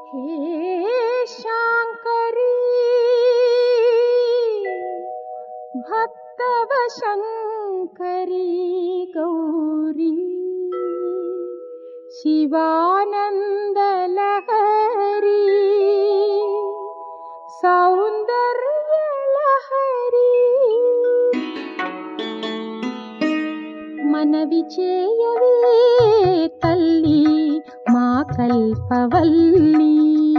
हे शांकरी भक्तव शंकरी गौरी शिवानंद लहरी सौंदर्य लहरी मनवि चेयवे तल्ली मा कल्पवल्ली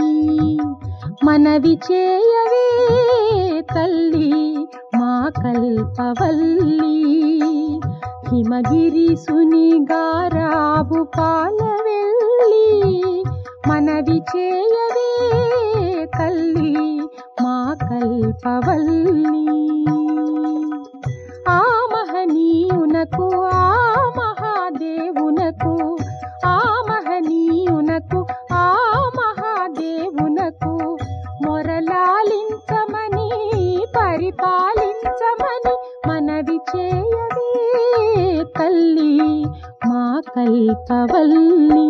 मनवि चेयवे तल्ली मा कल्पवल्ली हिमगिरि सुनिगाराबु पालवेल्ली मनवि चेयवे तल्ली मा कल्पवल्ली आ महनीयुनकु आ महादेवुनकु आ महनीयुनकु आ महादेवुनकु मोरलालिंचमनि परिपालिंचमनि मनवि चेयवे तल्ली मा कल्पवल्ली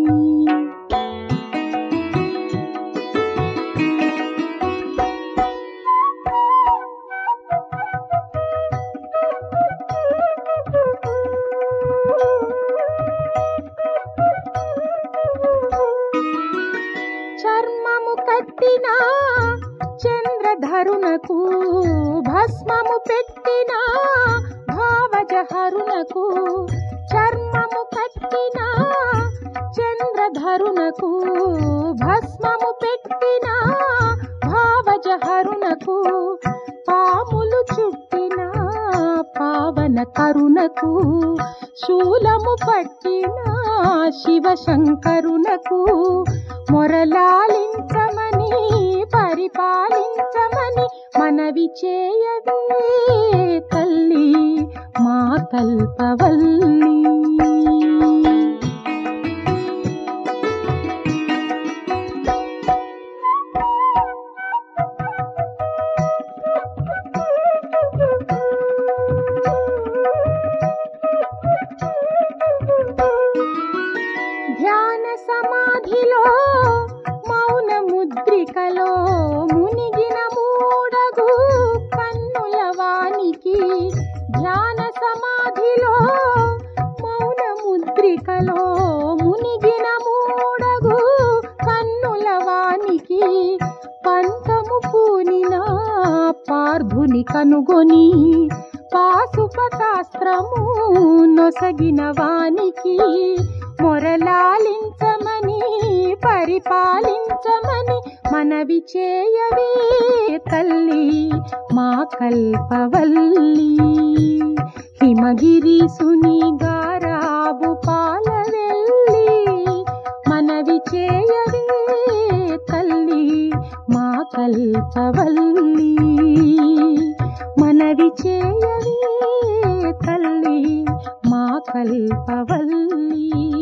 చర్మము కట్టిన చంద్రధరునకు భస్మము పెట్టిన భావజహరునకు చర్మము కట్టిన చంద్రధరునకు భస్మము పెట్టిన భావజహరునకు పాములు చుట్టిన పావన కరునకు శూలము పట్టిన శివశంకరునకు మొరలాలించమని పరిపాలించమని మనవి చేయవే తల్లి మా కల్పవల్లి ధ్యాన సమాధిలో మౌన ముద్రికలో మునిగిన మూడగు కన్నుల వానికి ధ్యాన సమాధిలో మౌన ముద్రికలో మునిగిన మూడగు కన్నుల వానికి పంతము పూనిన పార్థుని కనుగొని పాశుపతాస్త్రము నొసగిన వానికి మొరలాలించమని పరిపాలించమని మనవి చేయవే తల్లి మా కల్పవల్లి హిమగిరి సునిగారాబు పాలవెల్లి మనవి చేయవే తల్లి మా కల్పవల్లి మనవి చేయవే తల్లి మా కల్పవల్లి